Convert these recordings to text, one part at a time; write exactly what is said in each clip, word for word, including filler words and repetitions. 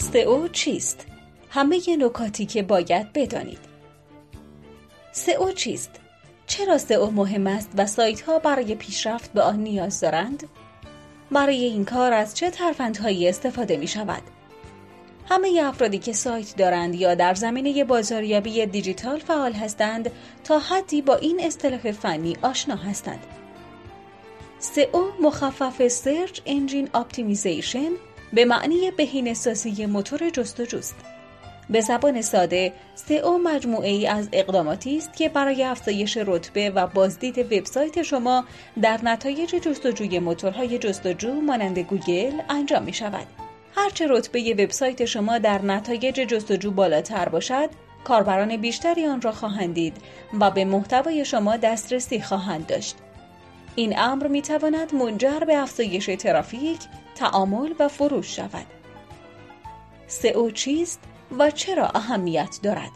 سئو چیست؟ همه نکاتی که باید بدانید. سئو چیست؟ چرا سئو مهم است و سایت‌ها برای پیشرفت به آن نیاز دارند؟ برای این کار از چه ترفندهایی استفاده می‌شود؟ همه افرادی که سایت دارند یا در زمینه بازاریابی دیجیتال فعال هستند تا حدی با این اصطلاح فنی آشنا هستند. سئو مخفف سرچ انجین اپتیمیزیشن به معنی بهینه‌سازی موتور جستجوست. به زبان ساده، سئو مجموعه‌ای از اقداماتی است که برای افزایش رتبه و بازدید وبسایت شما در نتایج جستجوی موتورهای جستجو مانند گوگل انجام می‌شود. هرچه رتبه وبسایت شما در نتایج جستجو بالاتر باشد، کاربران بیشتری آن را خواهند دید و به محتوای شما دسترسی خواهند داشت. این امر می‌تواند منجر به افزایش ترافیک، تعامل و فروش شود. سئو چیست و چرا اهمیت دارد؟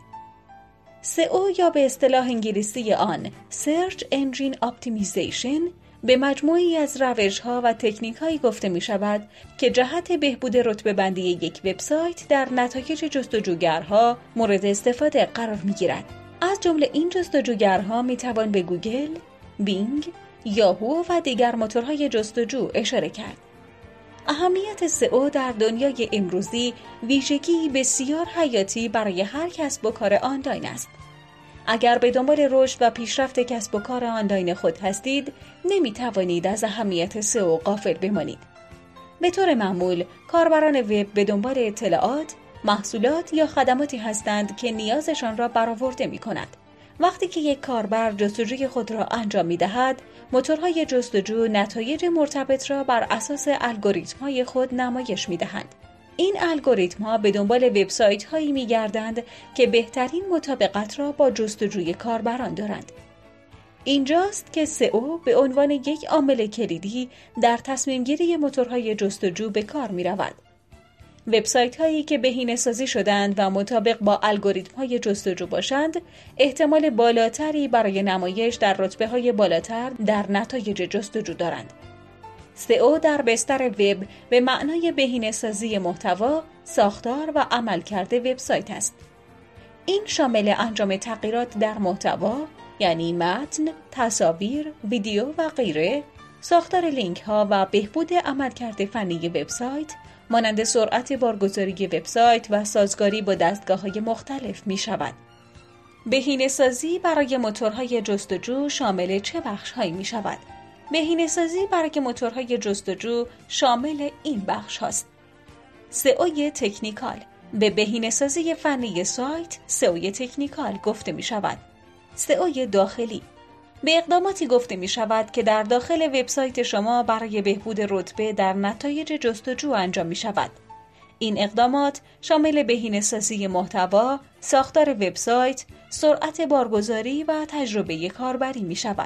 سئو یا به اصطلاح انگلیسی آن Search Engine Optimization به مجموعی از روش‌ها و تکنیک‌هایی گفته می‌شود که جهت بهبود رتبه بندی یک وبسایت در نتایج جستجوگرها مورد استفاده قرار می‌گیرد. از جمله این جستجوگرها می‌توان به گوگل، بینگ، یاهو و دیگر موتورهای جستجو اشاره کرد. اهمیت سئو در دنیای امروزی ویژگی بسیار حیاتی برای هر کسب و کار آنلاین است. اگر به دنبال رشد و پیشرفت کسب و کار آنلاین خود هستید، نمی توانید از اهمیت سئو غافل بمانید. به طور معمول، کاربران وب به دنبال اطلاعات، محصولات یا خدماتی هستند که نیازشان را برآورده می کند. وقتی که یک کاربر جستجوی خود را انجام می دهد، موتورهای جستجو نتایج مرتبط را بر اساس الگوریتم‌های خود نمایش می دهند. این الگوریتم‌ها به دنبال وبسایت‌هایی می‌گردند که بهترین مطابقت را با جستجوی کاربران دارند. اینجاست که سئو به عنوان یک عامل کلیدی در تصمیم‌گیری موتورهای جستجو به کار می‌رود. وبسایت‌هایی که بهینه‌سازی شدند و مطابق با الگوریتم‌های جستجو باشند، احتمال بالاتری برای نمایش در رتبه‌های بالاتر در نتایج جستجو دارند. سئو در بستر وب به معنای بهینه‌سازی محتوا، ساختار و عملکرد وبسایت است. این شامل انجام تغییرات در محتوا، یعنی متن، تصاویر، ویدیو و غیره، ساختار لینک‌ها و بهبود عملکرد فنی وبسایت، مانند سرعت بارگذاری وبسایت و سازگاری با دستگاه‌های مختلف می‌شود. بهینه‌سازی برای موتورهای جستجو شامل چه بخش‌هایی می‌شود؟ بهینه‌سازی برای موتورهای جستجو شامل این بخش هاست. سئو تکنیکال به بهینه‌سازی فنی سایت سئو تکنیکال گفته می شود. سئو داخلی به اقداماتی گفته می شود که در داخل وبسایت شما برای بهبود رتبه در نتایج جستجو انجام می شود. این اقدامات شامل بهینه‌سازی محتوا، ساختار وبسایت، سرعت بارگذاری و تجربه کاربری می شود.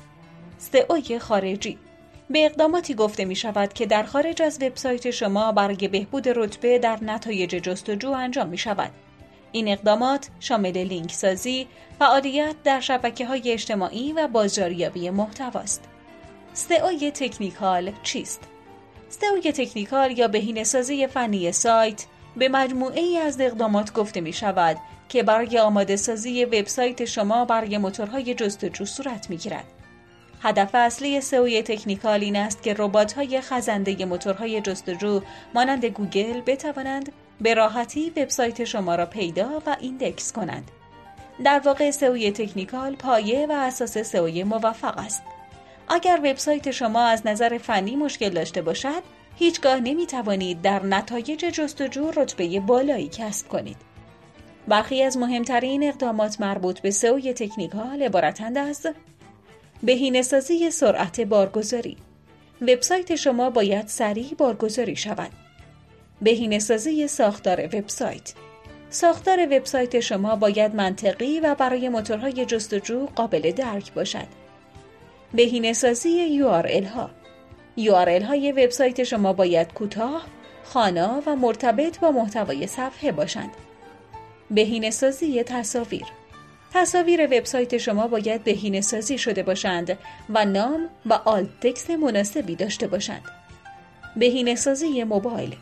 سئو خارجی به اقداماتی گفته می شود که در خارج از وبسایت شما برای بهبود رتبه در نتایج جستجو انجام می شود. این اقدامات شامل لینک سازی، فعالیت در شبکه‌های اجتماعی و بازاریابی محتواست. سئو تکنیکال چیست؟ سئو تکنیکال یا بهینه‌سازی فنی سایت به مجموعه‌ای از اقدامات گفته می شود که برای آماده سازی وبسایت شما برای موتورهای جستجو صورت می گیرد. هدف اصلی سئو تکنیکال این است که ربات‌های خزنده موتورهای جستجو مانند گوگل بتوانند به راحتی وبسایت شما را پیدا و ایندکس کنند. در واقع سئو تکنیکال پایه و اساس سئو موفق است. اگر وبسایت شما از نظر فنی مشکل داشته باشد، هیچگاه نمی‌توانید در نتایج جستجو رتبه بالایی کسب کنید. برخی از مهمترین اقدامات مربوط به سئو تکنیکال عبارتند از بهینه‌سازی سرعت بارگذاری. وبسایت شما باید سریع بارگذاری شود. بهینه‌سازی ساختار وبسایت. ساختار وبسایت شما باید منطقی و برای موتورهای جستجو قابل درک باشد. بهینه‌سازی یو آر ال ها. یو آر ال های وبسایت شما باید کوتاه، خوانا و مرتبط با محتوای صفحه باشند. بهینه‌سازی تصاویر. تصاویر وبسایت شما باید بهینه‌سازی شده باشند و نام و آلت تکست مناسبی داشته باشند. بهینه‌سازی موبایل.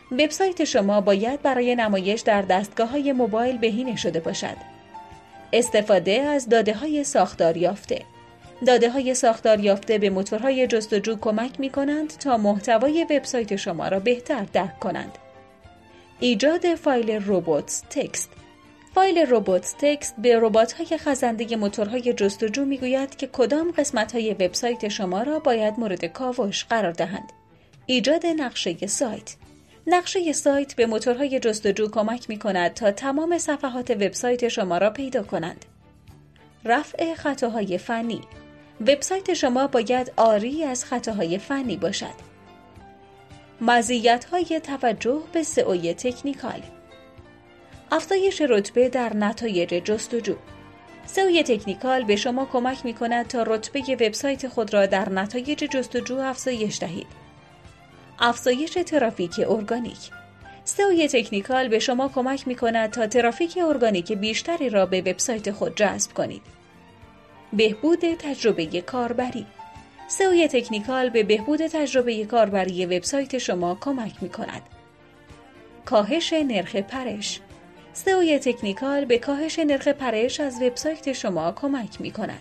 وبسایت شما باید برای نمایش در دستگاه‌های موبایل بهینه شده باشد. استفاده از داده‌های ساختار یافته. داده‌های ساختار یافته به موتورهای جستجو کمک می‌کنند تا محتوای وبسایت شما را بهتر درک کنند. ایجاد فایل ربات تکست. فایل ربات تکست به ربات‌های خزنده موتورهای جستجو می‌گوید که کدام قسمت‌های وبسایت شما را باید مورد کاوش قرار دهند. ایجاد نقشه سایت. نقشه سایت به موتورهای جستجو کمک می‌کند تا تمام صفحات وبسایت شما را پیدا کنند. رفع خطاهای فنی. وبسایت شما باید عاری از خطاهای فنی باشد. مزیت‌های توجه به سئو تکنیکال. افزایش رتبه در نتایج جستجو. سئو تکنیکال به شما کمک می‌کند تا رتبه وبسایت خود را در نتایج جستجو افزایش دهید. افزایش ترافیک ارگانیک. سئو تکنیکال به شما کمک می‌کند تا ترافیک ارگانیک بیشتری را به وبسایت خود جذب کنید. بهبود تجربه کاربری. سئو تکنیکال به بهبود تجربه کاربری وبسایت شما کمک می‌کند. کاهش نرخ پرش. سئو تکنیکال به کاهش نرخ پرش از وبسایت شما کمک می‌کند.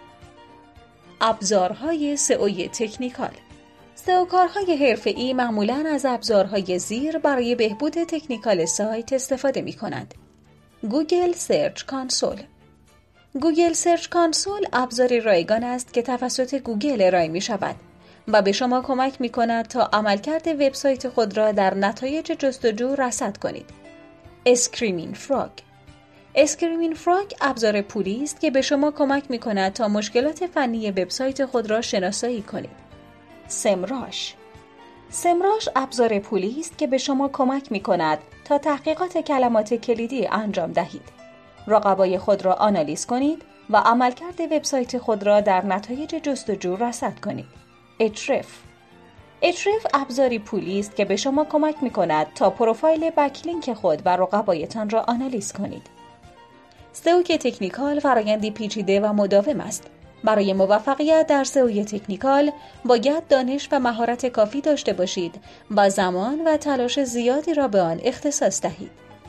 ابزارهای سئو تکنیکال. سئو کارهای حرفه‌ای معمولاً از ابزارهای زیر برای بهبود تکنیکال سایت استفاده می‌کنند. گوگل سرچ کانسول. گوگل سرچ کانسول ابزاری رایگان است که توسط گوگل ارائه می‌شود و به شما کمک می‌کند تا عملکرد وبسایت خود را در نتایج جستجو رصد کنید. اسکریمینگ فراگ. اسکریمینگ فراگ ابزار پولی است که به شما کمک می‌کند تا مشکلات فنی وبسایت خود را شناسایی کنید. سمراش. سمراش ابزار پولی است که به شما کمک می‌کند تا تحقیقات کلمات کلیدی انجام دهید. رقبای خود را آنالیز کنید و عملکرد وبسایت خود را در نتایج جستجو رصد کنید. اچرف. اچرف ابزاری پولی است که به شما کمک می‌کند تا پروفایل بکلینک خود و رقبایتان را آنالیز کنید. سئو تکنیکال فرآیندی پیچیده و مداوم است. برای موفقیت در سئو تکنیکال باید دانش و مهارت کافی داشته باشید و زمان و تلاش زیادی را به آن اختصاص دهید.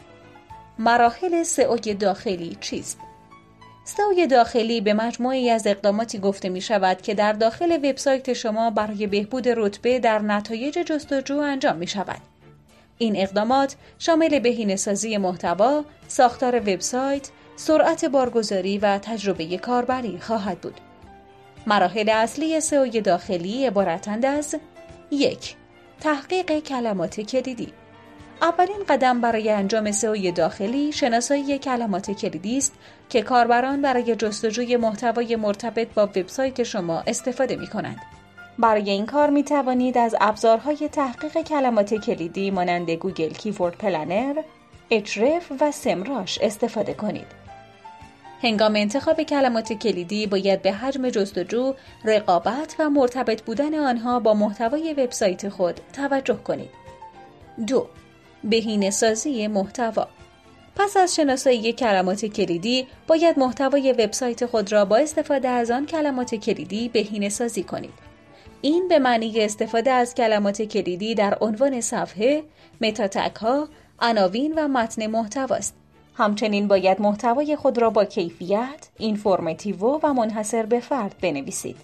مراحل سئو داخلی چیست؟ سئو داخلی به مجموعه‌ای از اقداماتی گفته می شود که در داخل وبسایت شما برای بهبود رتبه در نتایج جستجو انجام می شود. این اقدامات شامل بهینه‌سازی محتوا، ساختار وبسایت، سرعت بارگذاری و تجربه کاربری خواهد بود. مراحل اصلی سئو داخلی عبارتند از یک. تحقیق کلمات کلیدی. اولین قدم برای انجام سئو داخلی شناسایی کلمات کلیدی است که کاربران برای جستجوی محتوای مرتبط با وبسایت شما استفاده می‌کنند. برای این کار می توانید از ابزارهای تحقیق کلمات کلیدی مانند گوگل کیورد پلنر، اچرف و سمراش استفاده کنید. هنگام انتخاب کلمات کلیدی باید به حجم جستجو، رقابت و مرتبط بودن آنها با محتوای وبسایت خود توجه کنید. دو. بهینه‌سازی محتوا. پس از شناسایی کلمات کلیدی، باید محتوای وبسایت خود را با استفاده از آن کلمات کلیدی بهینه‌سازی کنید. این به معنی استفاده از کلمات کلیدی در عنوان صفحه، متا تگ‌ها، عناوین و متن محتوا است. همچنین باید محتوای خود را با کیفیت، اینفورماتیو و منحصر به فرد بنویسید.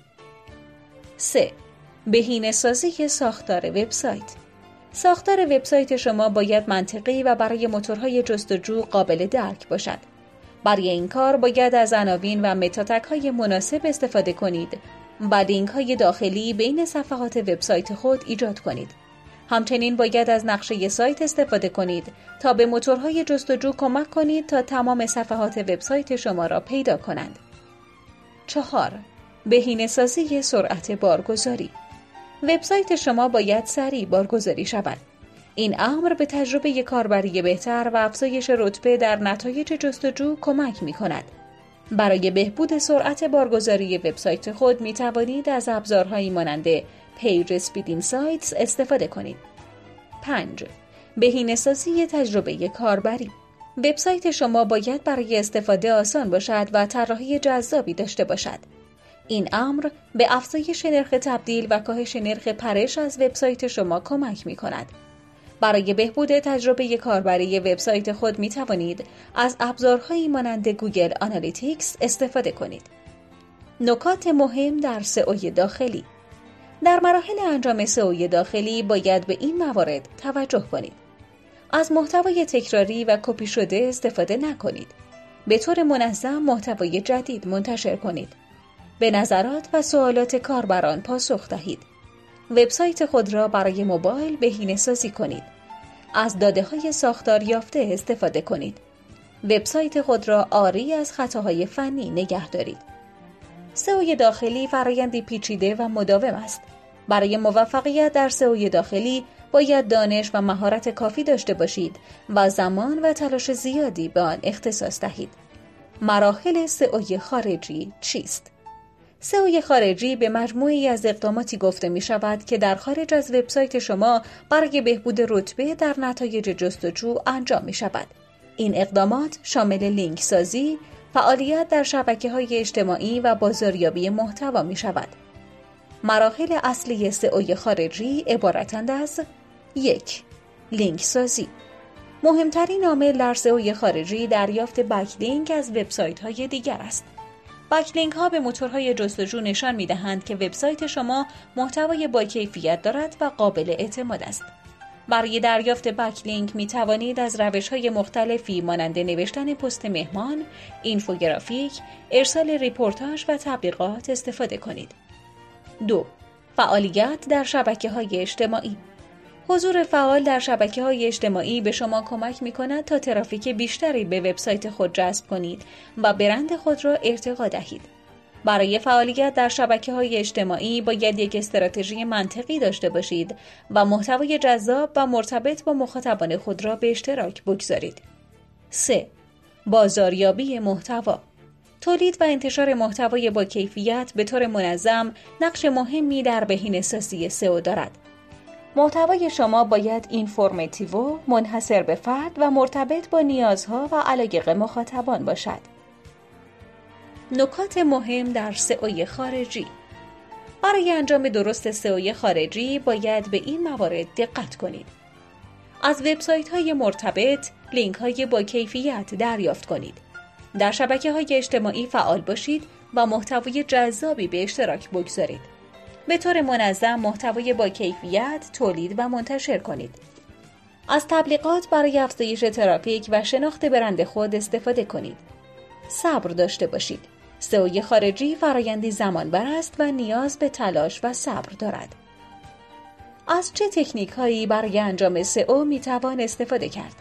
سه. بهینه‌سازی ساختار وبسایت. ساختار وبسایت شما باید منطقی و برای موتورهای جستجو قابل درک باشد. برای این کار باید از عناوین و متا تگ‌های مناسب استفاده کنید و لینک‌های داخلی بین صفحات وبسایت خود ایجاد کنید. همچنین باید از نقشه سایت استفاده کنید تا به موتورهای جستجو کمک کنید تا تمام صفحات وبسایت شما را پیدا کنند. چهار. بهینه‌سازی سرعت بارگذاری. وبسایت شما باید سریع بارگذاری شود. این امر به تجربه کاربری بهتر و افزایش رتبه در نتایج جستجو کمک می‌کند. برای بهبود سرعت بارگذاری وبسایت خود می توانید از ابزارهایی مانند پیج اسپید اینسایتس استفاده کنید. پنج. بهینه‌سازی تجربه کاربری. وبسایت شما باید برای استفاده آسان باشد و طراحی جذابی داشته باشد. این امر به افزایش نرخ تبدیل و کاهش نرخ پرش از وبسایت شما کمک می کند. برای بهبود تجربه کاربری وبسایت خود می توانید از ابزارهایی مانند گوگل آنالیتیکس استفاده کنید. نکات مهم در سئو داخلی. در مراحل انجام سئو داخلی باید به این موارد توجه کنید. از محتوای تکراری و کپی شده استفاده نکنید. به طور منظم محتوای جدید منتشر کنید. به نظرات و سوالات کاربران پاسخ دهید. وبسایت خود را برای موبایل بهینه‌سازی کنید. از داده‌های ساختار یافته استفاده کنید. وبسایت خود را عاری از خطاهای فنی نگه دارید. سئو داخلی فرآیندی پیچیده و مداوم است. برای موفقیت در سئو داخلی باید دانش و مهارت کافی داشته باشید و زمان و تلاش زیادی به آن اختصاص دهید. مراحل سئو خارجی چیست؟ سئو خارجی به مجموعی از اقداماتی گفته می شود که در خارج از وبسایت شما برای بهبود رتبه در نتایج جستجو انجام می شود. این اقدامات شامل لینک سازی، فعالیت در شبکه‌های اجتماعی و بازاریابی محتوا می شود. مراحل اصلی سئو خارجی عبارتند از یک. لینک سازی. مهمترین عامل در سئو خارجی دریافت بکلینک از وبسایت‌های دیگر است. بکلینک ها به موتورهای جستجو نشان می دهند که وبسایت شما محتوای با کیفیت دارد و قابل اعتماد است. برای دریافت بکلینک می توانید از روش‌های مختلفی مانند نوشتن پست مهمان، اینفوگرافیک، ارسال ریپورتاژ و تبلیغات استفاده کنید. دو. فعالیت در شبکه‌های اجتماعی. حضور فعال در شبکه‌های اجتماعی به شما کمک می‌کند تا ترافیک بیشتری به وبسایت خود جذب کنید و برند خود را ارتقا دهید. برای فعالیت در شبکه‌های اجتماعی باید یک استراتژی منطقی داشته باشید و محتوای جذاب و مرتبط با مخاطبان خود را به اشتراک بگذارید. سه. بازاریابی محتوا. تولید و انتشار محتوای با کیفیت به طور منظم نقش مهمی در بهینه‌سازی سئو دارد. محتوای شما باید اینفورماتیو، منحصر به فرد و مرتبط با نیازها و علایق مخاطبان باشد. نکات مهم در سئو خارجی. برای انجام درست سئو خارجی باید به این موارد دقت کنید. از وبسایت‌های مرتبط، لینک‌های با کیفیت دریافت کنید. در شبکه‌های اجتماعی فعال باشید و محتوای جذابی به اشتراک بگذارید. به طور منظم محتوای با کیفیت تولید و منتشر کنید. از تبلیغات برای افزایش ترافیک و شناخت برند خود استفاده کنید. صبر داشته باشید. سئو خارجی فرآیندی زمانبر است و نیاز به تلاش و صبر دارد. از چه تکنیک‌هایی برای انجام سئو می‌توان استفاده کرد؟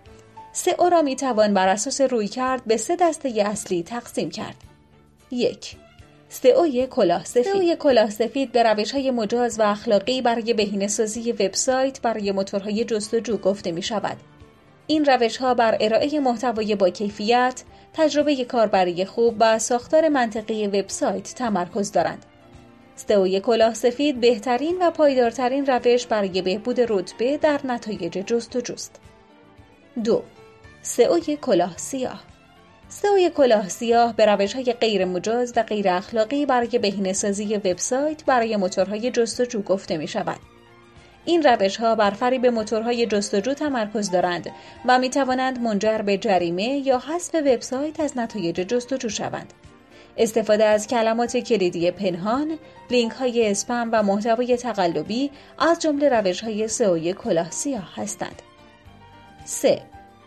سئو را می‌توان بر اساس رویکرد به سه دسته اصلی تقسیم کرد. یک. سئو کلاه سفید. سئو کلاه سفید به روش‌های مجاز و اخلاقی برای بهینه‌سازی وبسایت برای موتورهای جستجو گفته می‌شود. این روش‌ها بر ارائه محتوای با کیفیت، تجربه کاربری خوب و ساختار منطقی وبسایت تمرکز دارند. سئو کلاه سفید بهترین و پایدارترین روش برای بهبود رتبه در نتایج جستجوست. دو. سئو کلاه سیاه. سئو کلاه سیاه به روش‌های غیر مجاز و غیر اخلاقی برای بهینه‌سازی وبسایت برای موتورهای جستجو گفته می‌شود. این روش‌ها بر فریب موتورهای جستجو تمرکز دارند و می‌توانند منجر به جریمه یا حذف وبسایت از نتایج جستجو شوند. استفاده از کلمات کلیدی پنهان، لینک‌های اسپم و محتوای تقلبی از جمله روش‌های سئو کلاه سیاه هستند. سه.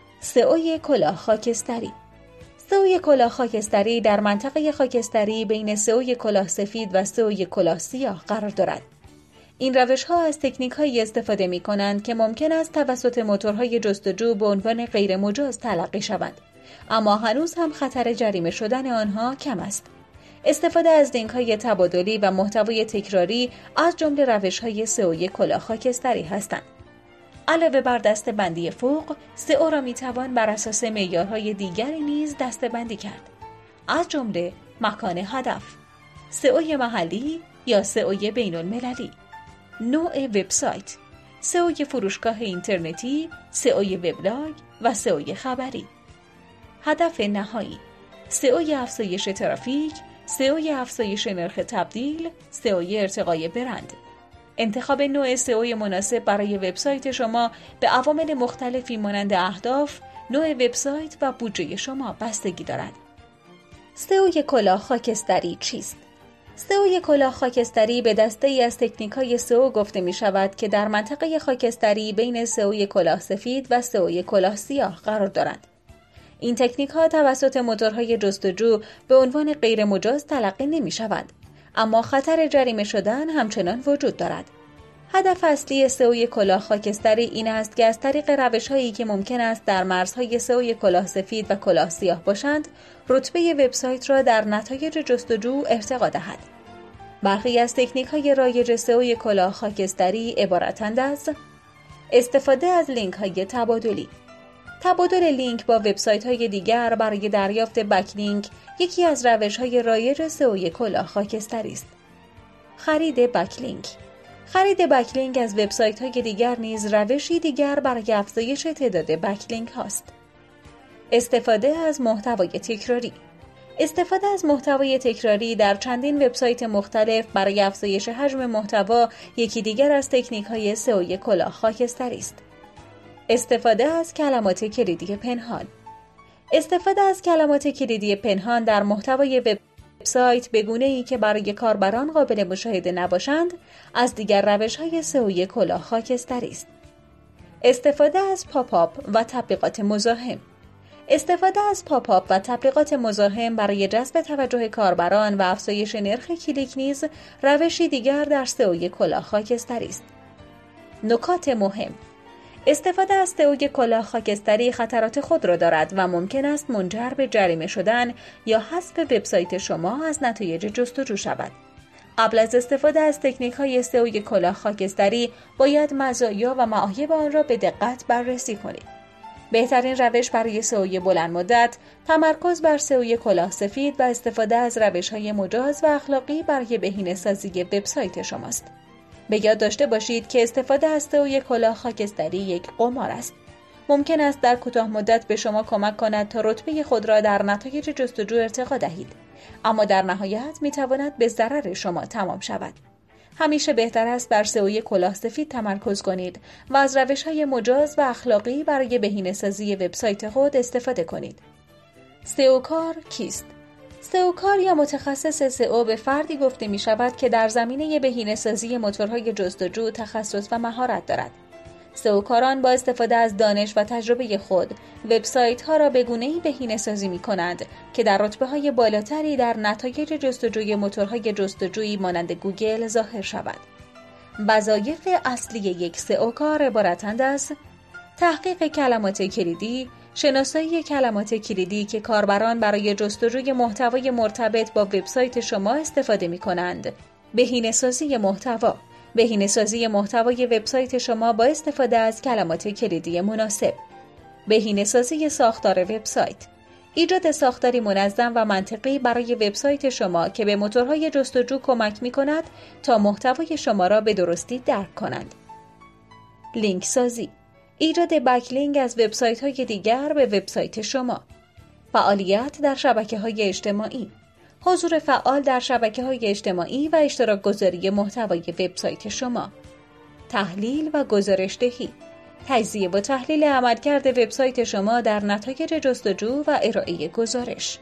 سئو کلاه خاکستری. سئو کلاه خاکستری در منطقه خاکستری بین سئو کلاه سفید و سئو کلاه سیاه قرار دارد. این روش‌ها از تکنیک‌هایی استفاده می‌کنند که ممکن است توسط موتورهای جستجو به عنوان غیر مجاز تلقی شوند، اما هنوز هم خطر جریمه شدن آنها کم است. استفاده از لینک‌های تبادلی و محتوای تکراری از جمله روش‌های سئو کلاه خاکستری هستند. علاوه بر دسته‌بندی فوق، سئو را می‌توان بر اساس معیارهای دیگری نیز دسته‌بندی کرد، از جمله مکان هدف، سئو محلی یا سئو بین‌المللی، نوع وبسایت، سئو فروشگاه اینترنتی، سئو وبلاگ و سئو خبری. هدف نهایی، سئو افزایش ترافیک، سئو افزایش نرخ تبدیل، سئو ارتقای برند. انتخاب نوع سئو مناسب برای وبسایت شما به عوامل مختلفی مانند اهداف، نوع وبسایت و بودجه شما بستگی دارد. سئو کلاه خاکستری چیست؟ سئو کلاه خاکستری به دسته‌ای از تکنیک‌های سئو گفته می‌شود که در منطقه خاکستری بین سئو کلاه سفید و سئو کلاه سیاه قرار دارند. این تکنیک‌ها توسط موتورهای جستجو به عنوان غیر مجاز تلقی نمی‌شوند، اما خطر جریمه شدن همچنان وجود دارد. هدف اصلی سئو کلاه خاکستری این است که از طریق روش‌هایی که ممکن است در مرزهای سئو کلاه سفید و کلاه سیاه باشند، رتبه وبسایت را در نتایج جستجو ارتقا دهد. برخی از تکنیک‌های رایج سئو کلاه خاکستری عبارتند از استفاده از لینک‌های تبادلی. تبادل لینک با وبسایت‌های دیگر برای دریافت بکلینک یکی از روش‌های رایج سئو کلاه خاکستری است. خرید بکلینک. خرید بکلینک از وبسایت‌های دیگر نیز روشی دیگر برای افزایش تعداد بکلینک هاست. استفاده از محتوای تکراری. استفاده از محتوای تکراری در چندین وبسایت مختلف برای افزایش حجم محتوا یکی دیگر از تکنیک‌های سئو کلاه خاکستری است. استفاده از کلمات کلیدی پنهان. استفاده از کلمات کلیدی پنهان در محتوای وبسایت به گونه‌ای که برای کاربران قابل مشاهده نباشند، از دیگر روش‌های سئو کلاه خاکستری است. استفاده از پاپ آپ و تبلیغات مزاحم. استفاده از پاپ آپ و تبلیغات مزاحم برای جذب توجه کاربران و افزایش نرخ کلیک نیز روشی دیگر در سئو کلاه خاکستری است. نکات مهم: استفاده از سئو کلاه خاکستری خطرات خود را دارد و ممکن است منجر به جریمه شدن یا حذف وبسایت شما از نتایج جستجو شود. قبل از استفاده از تکنیک‌های سئو کلاه خاکستری باید مزایا و معایب آن را به دقت بررسی کنید. بهترین روش برای سئو بلند مدت تمرکز بر سئو کلاه سفید و استفاده از روش‌های مجاز و اخلاقی برای بهینه‌سازی وبسایت شماست. به یاد داشته باشید که استفاده از سئو کلاه خاکستری یک قمار است. ممکن است در کوتاه مدت به شما کمک کند تا رتبه خود را در نتایج جستجو ارتقا دهید، اما در نهایت می‌تواند به ضرر شما تمام شود. همیشه بهتر است بر سئو کلاه سفید تمرکز کنید و از روش‌های مجاز و اخلاقی برای بهینه‌سازی وبسایت خود استفاده کنید. سئو کار کیست؟ سئو کار یا متخصص سئو به فردی گفته می شود که در زمینه بهینه‌سازی موتورهای جستجو تخصص و مهارت دارد. سئو کاران با استفاده از دانش و تجربه خود وبسایت‌ها را به گونه‌ای بهینه‌سازی می‌کنند که در رتبه‌های بالاتری در نتایج جستجوی موتورهای جستجویی مانند گوگل ظاهر شود. وظایف اصلی یک سئو کار عبارتند از تحقیق کلمات کلیدی، شناسایی کلمات کلیدی که کاربران برای جستجوی محتوای مرتبط با وبسایت شما استفاده می‌کنند، بهینه‌سازی محتوا، بهینه‌سازی محتوای وبسایت شما با استفاده از کلمات کلیدی مناسب، بهینه‌سازی ساختار وبسایت، ایجاد ساختاری منظم و منطقی برای وبسایت شما که به موتورهای جستجو کمک می‌کند تا محتوای شما را به درستی درک کنند. لینک سازی، ایجاد بکلینک از وبسایت‌های دیگر به وبسایت شما، فعالیت در شبکه‌های اجتماعی، حضور فعال در شبکه‌های اجتماعی و اشتراک گذاری محتوای وبسایت شما، تحلیل و گزارش دهی، تجزیه و تحلیل عملکرد وبسایت شما در نتایج جستجو و ارائه گزارش.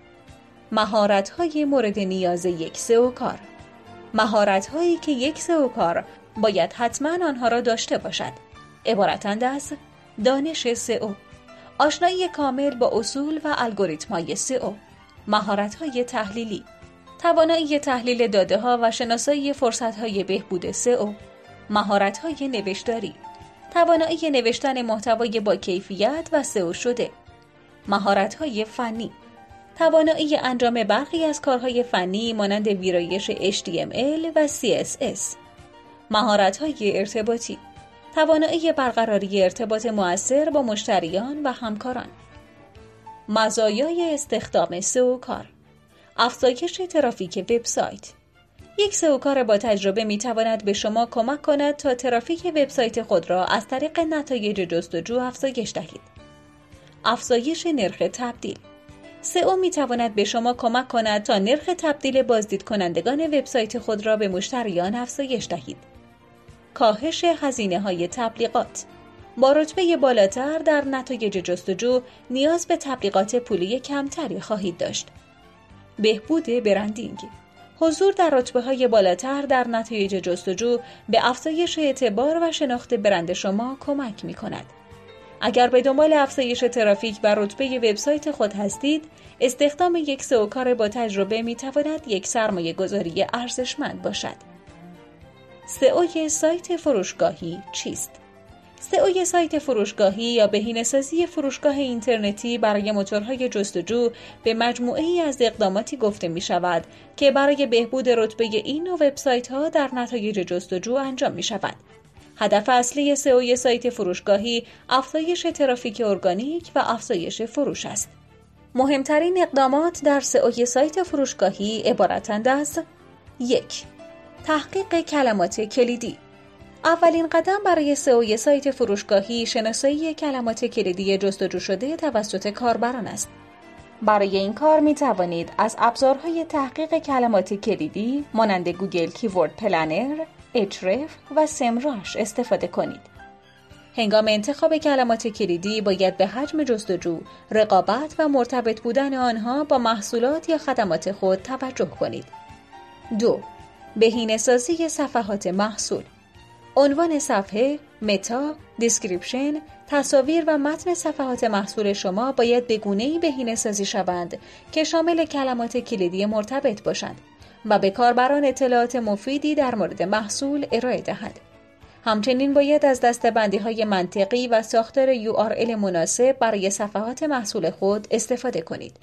مهارت‌های مورد نیاز یک سئو کار. مهارت‌هایی که یک سئو کار باید حتماً آنها را داشته باشد عبارتند از دانش سئو، آشنایی کامل با اصول و الگوریتم‌های سئو، مهارت‌های تحلیلی، توانایی تحلیل داده‌ها و شناسایی فرصت‌های بهبود سئو، مهارت‌های نوشتاری، توانایی نوشتن محتوای با کیفیت و سئو شده، مهارت‌های فنی، توانایی انجام برخی از کارهای فنی مانند ویرایش اچ تی ام ال و سی اس اس، مهارت‌های ارتباطی، توانایی برقراری ارتباط مؤثر با مشتریان و همکاران. مزایای استخدام سئو کار: افزایش ترافیک وبسایت. یک سئو کار با تجربه می تواند به شما کمک کند تا ترافیک وبسایت خود را از طریق نتایج جستجو افزایش دهید. افزایش نرخ تبدیل. سئو می تواند به شما کمک کند تا نرخ تبدیل بازدید کنندگان وبسایت خود را به مشتریان افزایش دهید. کاهش هزینه‌های تبلیغات. با رتبه بالاتر در نتایج جستجو نیاز به تبلیغات پولی کمتری خواهید داشت. بهبود برندینگ. حضور در رتبه‌های بالاتر در نتایج جستجو به افزایش اعتبار و شناخت برند شما کمک می‌کند. اگر به دنبال افزایش ترافیک و رتبه وبسایت خود هستید، استخدام یک سئوکار با تجربه می‌تواند یک سرمایه‌گذاری ارزشمند باشد. سئو سایت فروشگاهی چیست؟ سئو سایت فروشگاهی یا بهینه‌سازی فروشگاه اینترنتی برای موتورهای جستجو به مجموعه‌ای از اقداماتی گفته می‌شود که برای بهبود رتبه این نوع وبسایت‌ها در نتایج جستجو انجام می‌شود. هدف اصلی سئو سایت فروشگاهی افزایش ترافیک ارگانیک و افزایش فروش است. مهمترین اقدامات در سئو سایت فروشگاهی عبارتند از: یک. تحقیق کلمات کلیدی. اولین قدم برای سئو سایت فروشگاهی شناسایی کلمات کلیدی جستجو شده توسط کاربران است. برای این کار می توانید از ابزارهای تحقیق کلمات کلیدی مانند گوگل کیورد پلنر، اچرف و سمراش استفاده کنید. هنگام انتخاب کلمات کلیدی باید به حجم جستجو، رقابت و مرتبط بودن آنها با محصولات یا خدمات خود توجه کنید. دو. بهینه‌سازی صفحات محصول. عنوان صفحه، متا، دیسکریپشن، تصاویر و متن صفحات محصول شما باید به گونه‌ای بهینه‌سازی شوند که شامل کلمات کلیدی مرتبط باشند و به کاربران اطلاعات مفیدی در مورد محصول ارائه دهند. همچنین باید از دسته‌بندی‌های منطقی و ساختار یو آر ال مناسب برای صفحات محصول خود استفاده کنید.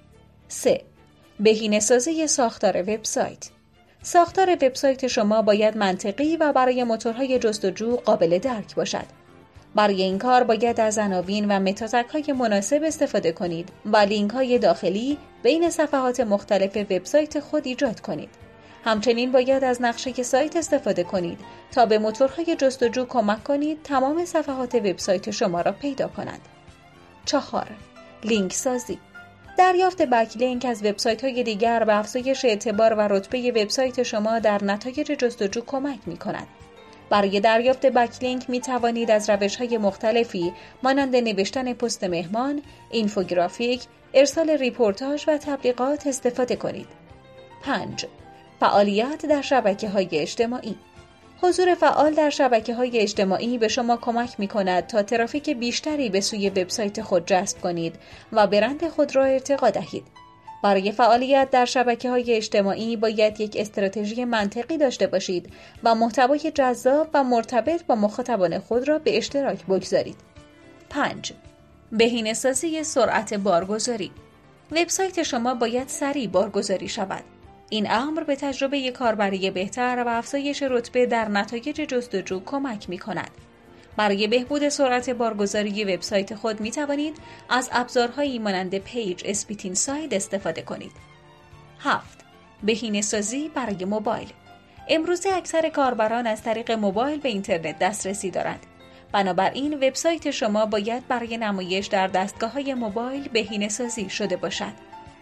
سه. بهینه‌سازی ساختار وبسایت. ساختار وبسایت شما باید منطقی و برای موتورهای جستجو قابل درک باشد. برای این کار باید از عناوین و متاتگ‌های مناسب استفاده کنید و لینک‌های داخلی بین صفحات مختلف وبسایت خود ایجاد کنید. همچنین باید از نقشه سایت استفاده کنید تا به موتورهای جستجو کمک کنید تمام صفحات وبسایت شما را پیدا کنند. چهار. لینک سازی. دریافت بک‌لینک از وبسایت‌های دیگر به افزایش اعتبار و رتبه وبسایت شما در نتایج جستجو کمک می‌کند. برای دریافت بک‌لینک می‌توانید از روش‌های مختلفی مانند نوشتن پست مهمان، اینفوگرافیک، ارسال ریپورتاژ و تبلیغات استفاده کنید. پنج. فعالیت در شبکه‌های اجتماعی. حضور فعال در شبکه‌های اجتماعی به شما کمک می‌کند تا ترافیک بیشتری به سوی وبسایت خود جذب کنید و برند خود را ارتقا دهید. برای فعالیت در شبکه‌های اجتماعی باید یک استراتژی منطقی داشته باشید و محتوای جذاب و مرتبط با مخاطبان خود را به اشتراک بگذارید. پنج. بهینه‌سازی سرعت بارگذاری. وبسایت شما باید سریع بارگذاری شود. این امر به تجربه کاربری بهتر و افزایش رتبه در نتایج جستجو کمک می‌کند. برای بهبود سرعت بارگذاری وبسایت خود می توانید از ابزارهایی مانند پیج اسپیت اینساید استفاده کنید. هفت. بهینه‌سازی برای موبایل. امروزه اکثر کاربران از طریق موبایل به اینترنت دسترسی دارند. بنابراین وبسایت شما باید برای نمایش در دستگاه‌های موبایل بهینه‌سازی شده باشد.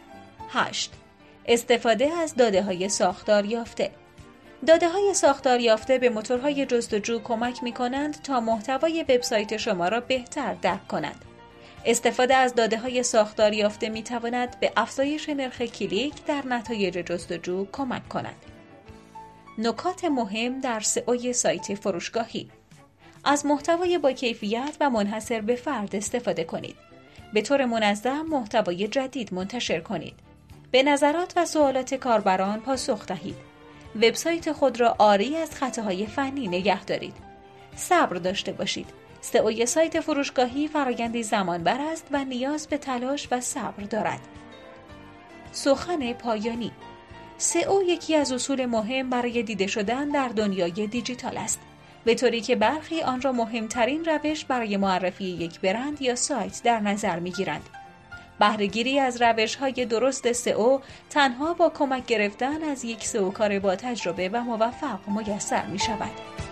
هشت. استفاده از داده‌های ساختار یافته. داده‌های ساختار یافته به موتورهای جستجو کمک می‌کنند تا محتوای وبسایت شما را بهتر درک کنند. استفاده از داده‌های ساختار یافته می‌تواند به افزایش نرخ کلیک در نتایج جستجو کمک کند. نکات مهم در سئو سایت فروشگاهی. از محتوای با کیفیت و منحصر به فرد استفاده کنید. به طور منظم محتوای جدید منتشر کنید. به نظرات و سوالات کاربران پاسخ دهید. وبسایت خود را عاری از خطاهای فنی نگه دارید. صبر داشته باشید. سئو سایت فروشگاهی فرآیندی زمانبر است و نیاز به تلاش و صبر دارد. سخن پایانی. سئو یکی از اصول مهم برای دیده شدن در دنیای دیجیتال است، به طوری که برخی آن را مهمترین روش برای معرفی یک برند یا سایت در نظر می‌گیرند. بهره‌گیری از روش‌های درست سئو تنها با کمک گرفتن از یک سئوکار با تجربه و موفق میسر می‌شود.